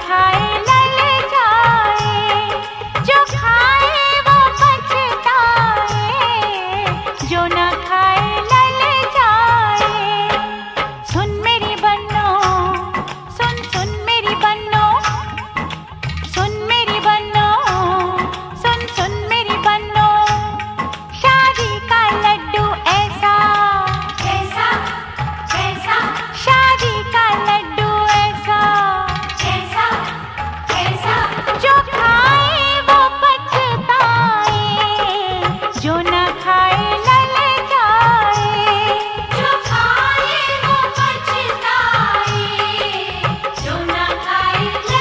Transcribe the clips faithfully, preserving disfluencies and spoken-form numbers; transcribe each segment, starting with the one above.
खाए ललचाए, जो खाए वो पछताए, जो न खाए ललचाए। सुन मेरी बन्नो, सुन सुन मेरी बन्नो, सुन मेरी बन्नो, सुन सुन मेरी बन्नो। शादी का लड्डू ऐसा कैसा कैसा शादी का लड्डू ऐसा कैसा कैसा जो खाए वो पछताए, जो न खाए ललचाए। जो खाए वो पछताए, जो न खाए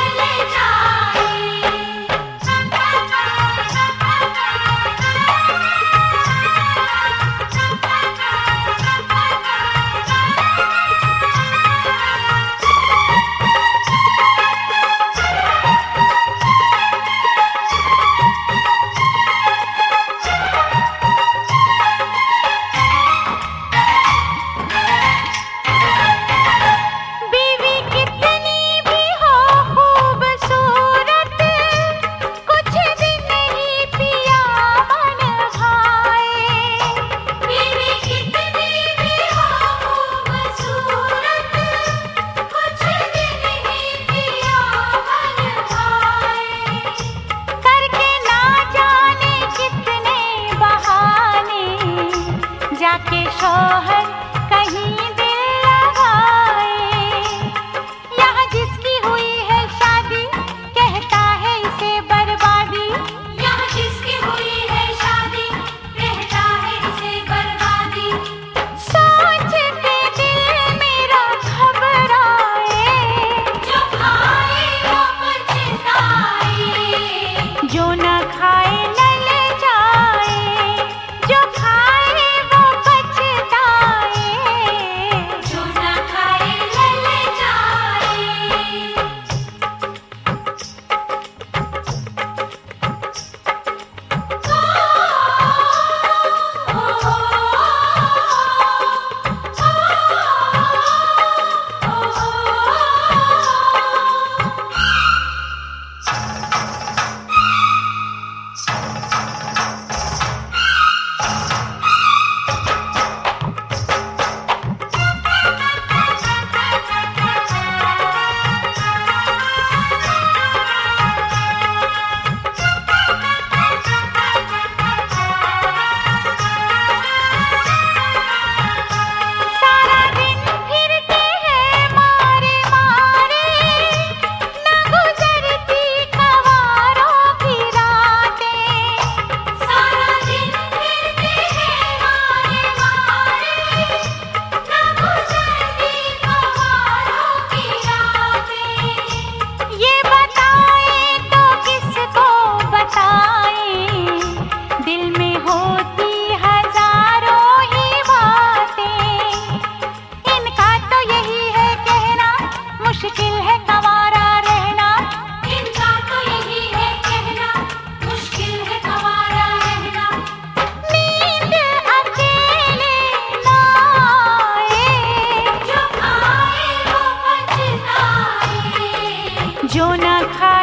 बीवी कितनी भी हो खूबसूरत, कुछ दिन ही पिया मन भाए। बीवी कितनी भी हो खूबसूरत, कुछ दिन ही पिया मन भाए। करके ना जाने कितने बहाने, जाके शौहर कहीं दिल लगाए। यहाँ जिसकी हुई है शादी, कहता है इसे बर्बादी। यहाँ जिसकी हुई है शादी, कहता है इसे बर्बादी। सोच के दिल मेरा घबराए, जो खाए वो पछताए, जो न खाए ललचाए, जो खाए वो पछताए। जो न खाए ललचाए। ओ, ओ, सारा दिन फिरते हैं मारे मारे, न गुजरती ख्वारों की रातें। सारा दिन फिरते हैं मारे मारे, न गुजरती ख्वारों की रातें। ये बताए तो किसको बताएं, दिल में होती हजारों ही बातें। इनका तो यही है कहना, मुश्किल है कंवारा रहना। इनका तो यही है कहना, मुश्किल है कंवारा रहना। नींद अकेले ना आए, जो खाए वो पछताए, जो न खाए